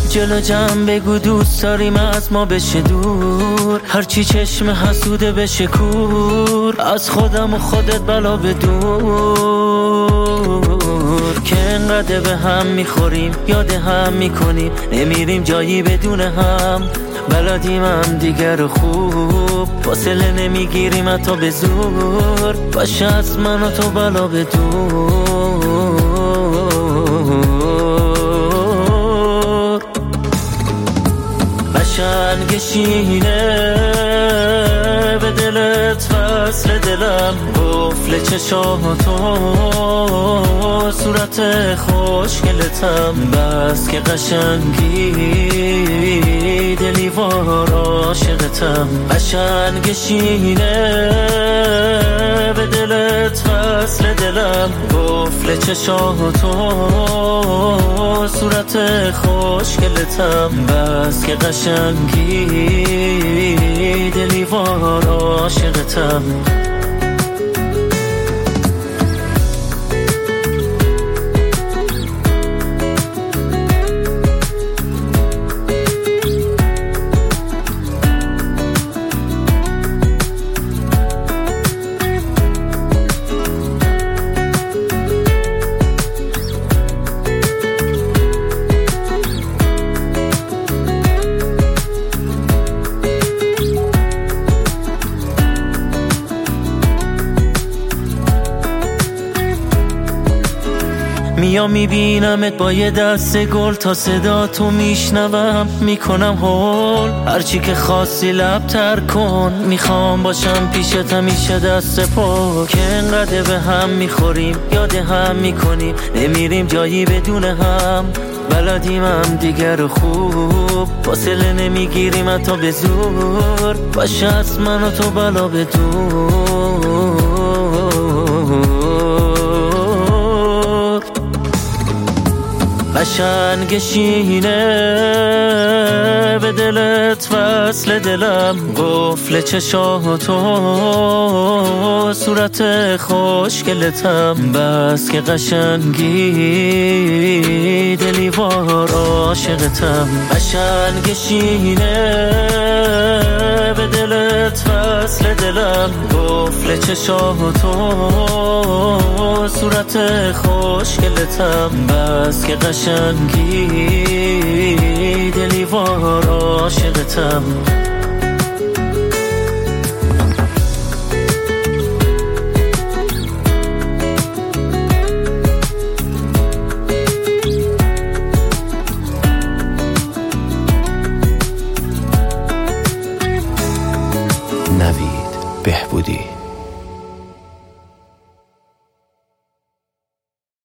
جلو جمع بگو دوست داریم از ما بشه دور، هرچی چشم حسوده بشه کور، از خودم و خودت بلا بدور. که انقدر به هم میخوریم یاد هم میکنیم، نمیریم جایی بدون هم، بلدیم هم دیگر خوب، فاصله نمیگیریم حتی به زور، باشه از من و تو بلا بدور. قشنگشینه به دلت فصل دلم، قفل چشاتو صورت خوشگلتم، بس که قشنگی دلیوار عاشقتم. قشنگشینه به دلت فصل دلم، قفل چشاتو صورت خوشگلتم، بس که قشنگی دلیوار عاشقتم. میام میبینمت با یه دست گل، تا صدا تو میشنوم میکنم هول، هرچی که خواستی لب تر کن، میخوام باشم پیشت همیشه دست پا. که انقدر به هم میخوریم یاد هم میکنیم، نمیریم جایی بدون هم، بلدیم هم دیگر خوب، فاصله نمیگیریم حتی به زور، باشه از من و تو بلا بدور. قشنگشینه به دلت وصل دلم، قفل چشاتو صورت خوشگلتم، بس که قشنگی دلیوار عاشقتم. قشنگشینه به دلت وصل دلم، قفل چشاتو صورت خوشگلتم، بس که قشنگی دلیوار عاشقتم. نوید بهبودی.